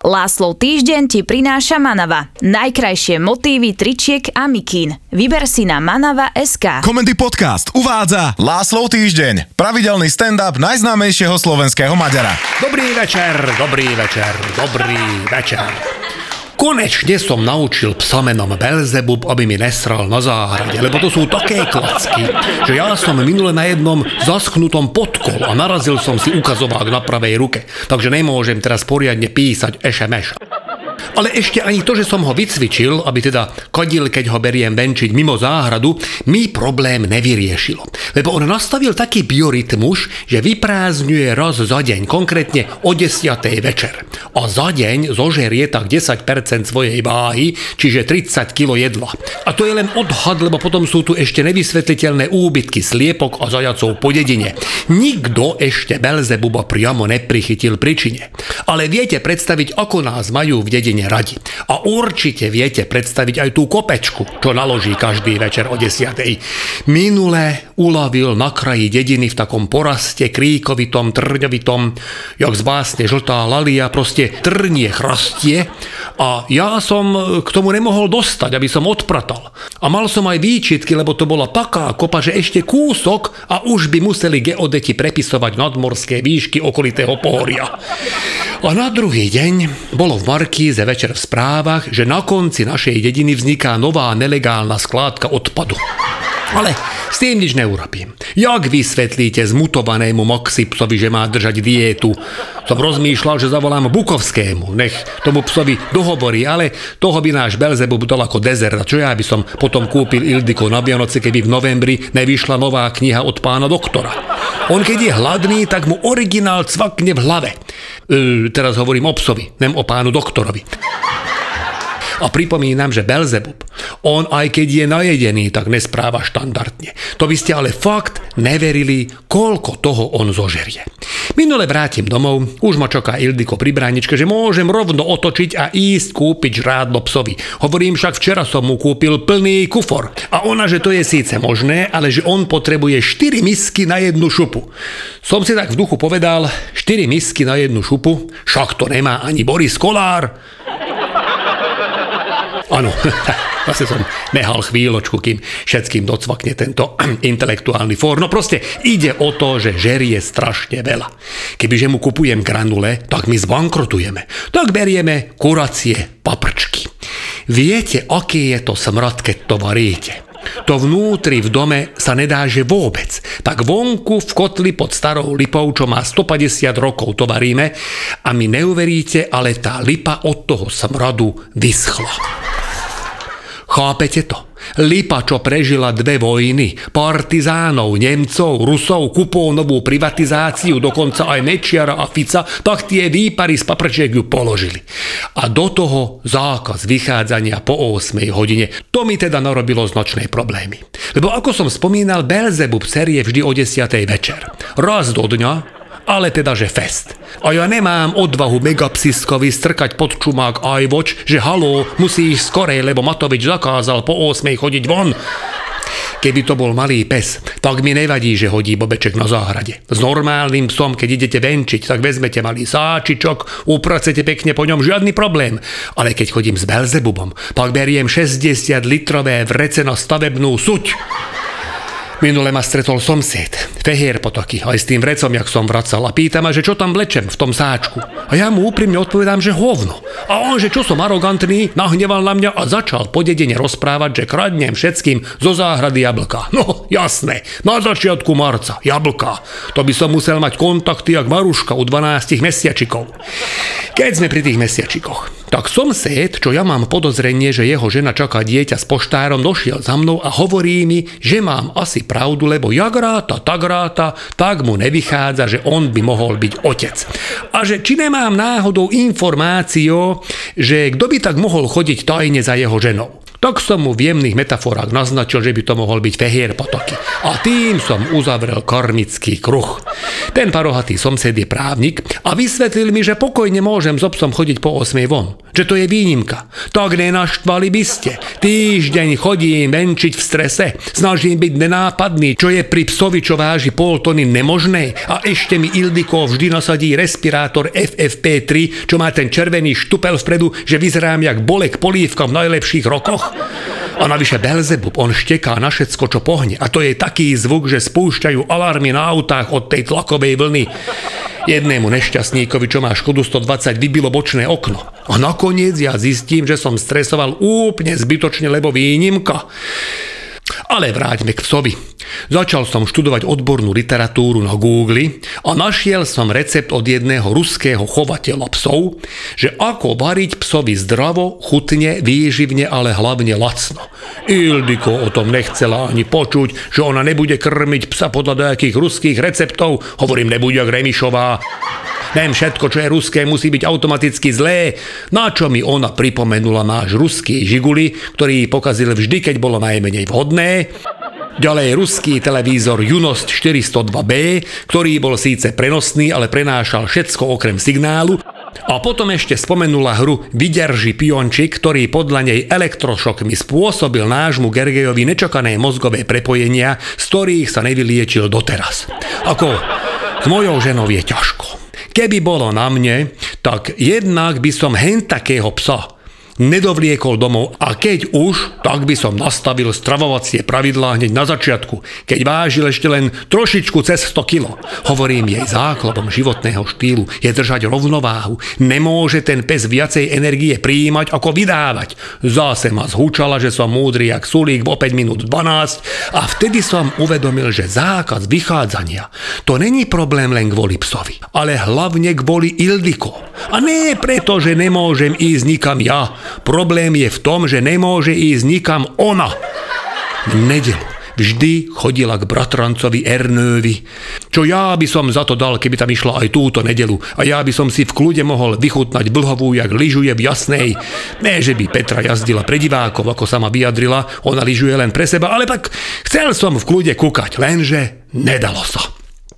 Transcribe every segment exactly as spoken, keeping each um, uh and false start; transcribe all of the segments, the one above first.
Láslov týždeň ti prináša Manava. Najkrajšie motívy tričiek a mikín. Vyber si na manava bodka es ká. Komendy podcast uvádza Láslov týždeň. Pravidelný stand-up najznámejšieho slovenského Maďara. Dobrý večer, dobrý večer, dobrý večer. Konečne som naučil psa menom Belzebub, aby mi nesral na záhrade, lebo to sú také klacky, že ja som minule na jednom zaschnutom podkol a narazil som si ukazovák na pravej ruke, takže nemôžem teraz poriadne písať es em es. Ale ešte ani to, že som ho vycvičil, aby teda kadil, keď ho beriem venčiť mimo záhradu, mi problém nevyriešilo. Lebo on nastavil taký biorytmus, že vyprázdňuje raz za deň, konkrétne o desiatej večer. A za deň zožerie tak desať percent svojej váhy, čiže tridsať kilogramov jedla. A to je len odhad, lebo potom sú tu ešte nevysvetliteľné úbytky sliepok a zajacov po dedine. Nikto ešte Belzebuba priamo neprichytil pri čine. Ale viete predstaviť, ako nás majú v dedine radi. A určite viete predstaviť aj tú kopečku, čo naloží každý večer o desiatej. Minule ulovil na kraji dediny v takom poraste kríkovitom, trňovitom, jak z básne Žltá lalia, proste trnie chrastie a ja som k tomu nemohol dostať, aby som odpratal. A mal som aj výčitky, lebo to bola taká kopa, že ešte kúsok a už by museli geodeti prepisovať nadmorské výšky okolitého pohoria. A na druhý deň bolo v Markíze večer v správach, že na konci našej dediny vzniká nová nelegálna skládka odpadu. Ale s tým nič neurobím. Jak vysvetlíte zmutovanému Maxi psovi, že má držať diétu? Som rozmýšľal, že zavolám Bukovskému, nech tomu psovi dohovorí, ale toho by náš Belzebub dal ako dezert. A čo ja by som potom kúpil Ildiko na Vianoce, keby v novembri nevyšla nová kniha od pána doktora. On keď je hladný, tak mu originál cvakne v hlave. E, teraz hovorím o psovi, nem o pánu doktorovi. A pripomínam, že Belzebub, on aj keď je najedený, tak nespráva štandardne. To by ste ale fakt neverili, koľko toho on zožerie. Minule vrátim domov, už ma čaká Ildiko pri bráničke, že môžem rovno otočiť a ísť kúpiť žrádlo psovi. Hovorím, však včera som mu kúpil plný kufor. A ona, že to je síce možné, ale že on potrebuje štyri misky na jednu šupu. Som si tak v duchu povedal, štyri misky na jednu šupu, však to nemá ani Boris Kolár. Áno, zase som nehal chvíľočku, kým všetkým docvakne tento intelektuálny fór. No proste ide o to, že žerie strašne veľa. Kebyže mu kupujem granule, tak my zbankrotujeme. Tak berieme kuracie paprčky. Viete, aký je to smrad, keď to varíte? To vnútri v dome sa nedá, že vôbec. Tak vonku v kotli pod starou lipou, čo má stopäťdesiat rokov, to varíme a mi neuveríte, ale tá lipa od toho smradu vyschla. Chápete to? Lipa, čo prežila dve vojny, partizánov, Nemcov, Rusov, kupónovú privatizáciu, dokonca aj Mečiara a Fica, tak tie výpary z paprčiek ju položili. A do toho zákaz vychádzania po ôsmej hodine. To mi teda narobilo značné problémy. Lebo ako som spomínal, Belzebub série vždy o desiatej večer. Raz do dňa, ale teda, že fest. A ja nemám odvahu megapsiskovi strkať pod čumák iWatch, že haló, musí ísť skorej, lebo Matovič zakázal po ôsmej chodiť von. Keby to bol malý pes, tak mi nevadí, že hodí bobeček na záhrade. S normálnym psom, keď idete venčiť, tak vezmete malý sáčičok, upracete pekne po ňom, žiadny problém. Ale keď chodím s Belzebubom, pak beriem šesťdesiat litrové vrece na stavebnú suť. Minule ma stretol somsed, fehier potoky, aj s tým vrecom, jak som vracal a pýta ma, že čo tam vlečem v tom sáčku. A ja mu úprimne odpovedám, že hovno. A on, že čo som arogantný, nahneval na mňa a začal po dedine rozprávať, že kradnem všetkým zo záhrady jablka. No, jasné, na začiatku marca, jablka. To by som musel mať kontakty jak Maruška u dvanástich mesiačikov. Keď sme pri tých mesiačikoch, tak somsed, čo ja mám podozrenie, že jeho žena čaká dieťa s poštárom, došiel za mnou a hovorí mi, že mám asi pravdu, lebo jak ráta, tak ráta, tak mu nevychádza, že on by mohol byť otec. A že či nemám náhodou informáciu, že kto by tak mohol chodiť tajne za jeho ženou. Tak som mu v jemných metaforách naznačil, že by to mohol byť fehier potoky. A tým som uzavrel karmický kruh. Ten parohatý somsed je právnik a vysvetlil mi, že pokojne môžem s obsom chodiť po osmej von. že to je výnimka. Tak nenaštvali by ste. Týždeň chodím venčiť v strese, snažím byť nenápadný, čo je pri psovi, čo váži pol tony nemožné a ešte mi Ildiko vždy nasadí respirátor F F P tri, čo má ten červený štupel vpredu, že vyzerám jak Bolek Polívka v najlepších rokoch. A navyše Belzebub, on šteká na všetko, čo pohne. A to je taký zvuk, že spúšťajú alarmy na autách od tej tlakovej vlny. Jednému nešťastníkovi, čo má Škodu stodvadsať, vybilo bočné okno. A nakoniec ja zistím, že som stresoval úplne zbytočne, lebo výnimka. Ale vráťme k psovi. Začal som študovať odbornú literatúru na Google a našiel som recept od jedného ruského chovateľa psov, že ako variť psovi zdravo, chutne, výživne, ale hlavne lacno. Ildiko o tom nechcela ani počuť, že ona nebude krmiť psa podľa nejakých ruských receptov. Hovorím, nebude jak Remišová. Viem, všetko, čo je ruské, musí byť automaticky zlé. Na čo mi ona pripomenula náš ruský Žiguli, ktorý pokazil vždy, keď bolo najmenej vhodné. Ďalej ruský televízor Junost štyristo dva bé, ktorý bol síce prenosný, ale prenášal všetko okrem signálu. A potom ešte spomenula hru Vydrži piončik, ktorý podľa nej elektrošokmi spôsobil nášmu Gergejovi nečakané mozgové prepojenia, z ktorých sa nevyliečil doteraz. Ako s mojou ženou je ťažko. Keby bolo na mne, tak jednak by som hen takého psa nedovliekol domov a keď už, tak by som nastavil stravovacie pravidlá hneď na začiatku, keď vážil ešte len trošičku cez sto kilo. Hovorím, jej základom životného štýlu je držať rovnováhu. Nemôže ten pes viacej energie prijímať ako vydávať. Zase ma zhučala, že som múdry jak sulík v opäť minút dvanásť a vtedy som uvedomil, že zákaz vychádzania to není problém len kvôli psovi, ale hlavne kvôli Ildiko. A nie preto, že nemôžem ísť nikam ja. Problém je v tom, že nemôže ísť nikam ona. V nedeľu vždy chodila k bratrancovi Ernövi. Čo ja by som za to dal, keby tam išla aj túto nedeľu. A ja by som si v kľude mohol vychutnať blhovú, jak lyžuje v Jasnej. Ne, že by Petra jazdila pre divákov, ako sama vyjadrila, ona lyžuje len pre seba, ale tak chcel som v kľude kúkať, lenže nedalo sa.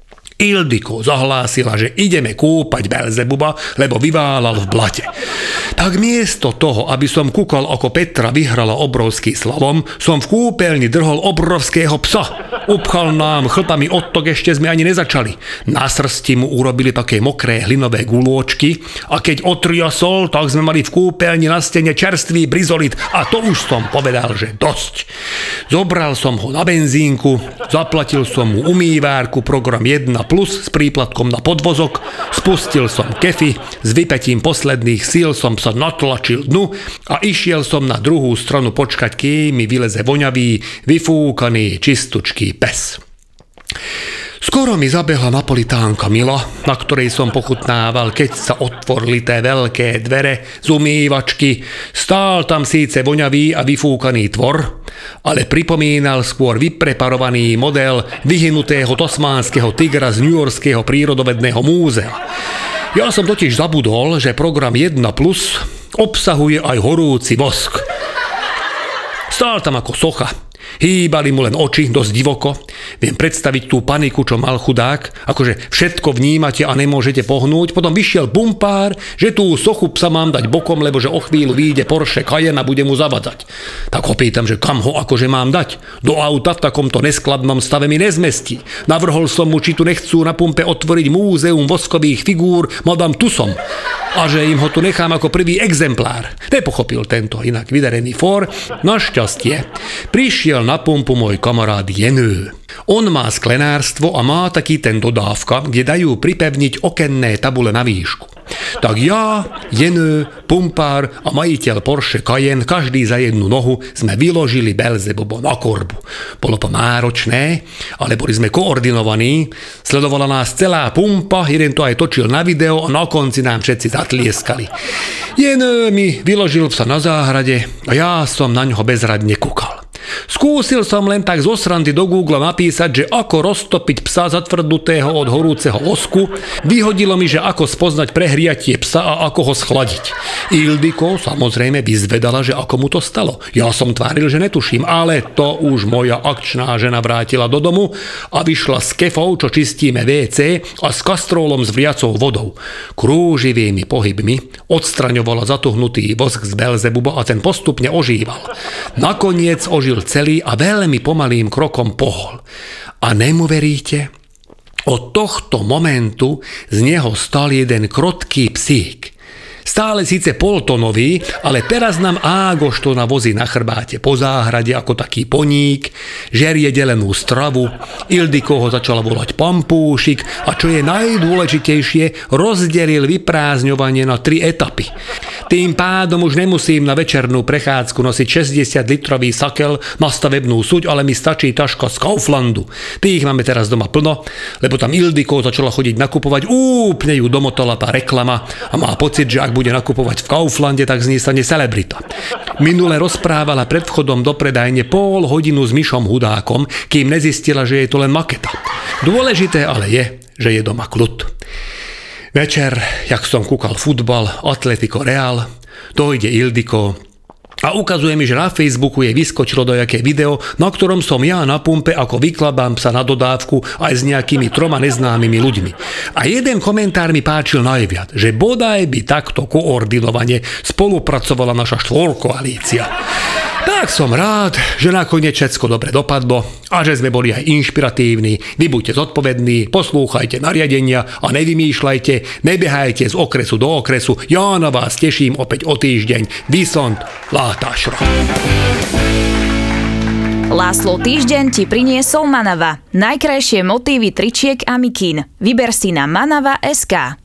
Ildiko zahlásila, že ideme kúpať Belzebuba, lebo vyválal v blate. Tak miesto toho, aby som kúkal, ako Petra vyhrala obrovský slavom, som v kúpeľni drhol obrovského psa. Upchal nám chlpami odtok, ešte sme ani nezačali. Na srsti mu urobili také mokré hlinové gulôčky a keď otriasol, tak sme mali v kúpeľni na stene čerstvý brizolit a to už som povedal, že dosť. Zobral som ho na benzínku, zaplatil som mu umývárku program jedna plus s príplatkom na podvozok, spustil som kefy, s vypätím posledných síl som sa natlačil dnu a išiel som na druhú stranu počkať, kým mi vyleze voňavý, vyfúkaný, čistučký pes. Skoro mi zabehla napolitánka Mila, na ktorej som pochutnával, keď sa otvorili té veľké dvere z umývačky. Stál tam síce voňavý a vyfúkaný tvor, ale pripomínal skôr vypreparovaný model vyhynutého tasmánskeho tigra z Newyorského prírodovedného múzea. Ja som totiž zabudol, že program jedna plus obsahuje aj horúci vosk. Stál tam ako socha. Hýbali mu len oči, dosť divoko. Viem predstaviť tú paniku, čo mal chudák, akože všetko vnímate a nemôžete pohnúť. Potom vyšiel bumpár, že tú sochu psa mám dať bokom, lebo že o chvíľu vyjde Porsche Cayenne a bude mu zavadzať. Tak ho pýtam, že kam ho akože mám dať. Do auta v takomto neskladnom stave mi nezmestí. Navrhol som mu, či tu nechcú na pumpe otvoriť múzeum voskových figúr Madame Tussauds a že im ho tu nechám ako prvý exemplár. Nepochopil tento inak vydarený fór. Našťastie prišiel na pumpu môj kamarát Jenő. On má sklenárstvo a má taký ten dodávka, kde dajú pripevniť okenné tabule na výšku. Tak ja, Jenő, pumpár a majiteľ Porsche Cayenne, každý za jednu nohu, sme vyložili Belzebuba na korbu. Bolo to náročné, ale boli sme koordinovaní, sledovala nás celá pumpa, jeden to aj točil na video a na konci nám všetci zatlieskali. Jenő mi vyložil psa na záhrade a ja som na ňoho bezradne kúkal. Skúsil som len tak zo srandy do Google napísať, že ako roztopiť psa zatvrdnutého od horúceho vosku. Vyhodilo mi, že ako spoznať prehriatie psa a ako ho schladiť. Ildiko samozrejme vyzvedala, že ako mu to stalo. Ja som tváril, že netuším, ale to už moja akčná žena vrátila do domu a vyšla s kefou, čo čistíme vé cé, a s kastrólom s vriacou vodou. Krúživými pohybmi odstraňovala zatuhnutý vosk z Belzebuba a ten postupne ožíval. Nakoniec ožil celý a veľmi pomalým krokom pohol. A nemu od tohto momentu z neho stal jeden krotký psík. Stále síce poltonový, ale teraz nám Ágoštona vozí na chrbáte po záhrade ako taký poník, žerie delenú stravu, Ildiko ho začala volať pampúšik a čo je najdôležitejšie, rozdelil vyprázdňovanie na tri etapy. Tým pádom už nemusím na večernú prechádzku nosiť šesťdesiatlitrový sakel na stavebnú suď, ale mi stačí taška z Kauflandu. Tých máme teraz doma plno, lebo tam Ildiko začala chodiť nakupovať, úplne ju domotala tá reklama a má pocit, že ak bude nakupovať v Kauflande, tak z nej stane celebrita. Minule rozprávala pred vchodom do predajne pol hodinu s Mišom Hudákom, kým nezistila, že je to len maketa. Dôležité ale je, že je doma kľud. Večer, jak som kúkal futbal, Atletico Real, dojde Ildiko a ukazuje mi, že na Facebooku jej vyskočilo dojaké video, na ktorom som ja na pumpe, ako vykladám psa na dodávku aj s nejakými troma neznámymi ľuďmi. A jeden komentár mi páčil najviac, že bodaj by takto koordinovane spolupracovala naša štvorkoalícia. Tak som rád, že nakoniec všetko dobre dopadlo a že sme boli aj inšpiratívni. Vy buďte zodpovední, poslúchajte nariadenia a nevymýšľajte, nebehajte z okresu do okresu. Ja na vás teším opäť o týždeň. Visont Látášra. László týždeň ti priniesol Manava. Najkrajšie motívy tričiek a mikín. Vyber si na manava bodka es ká.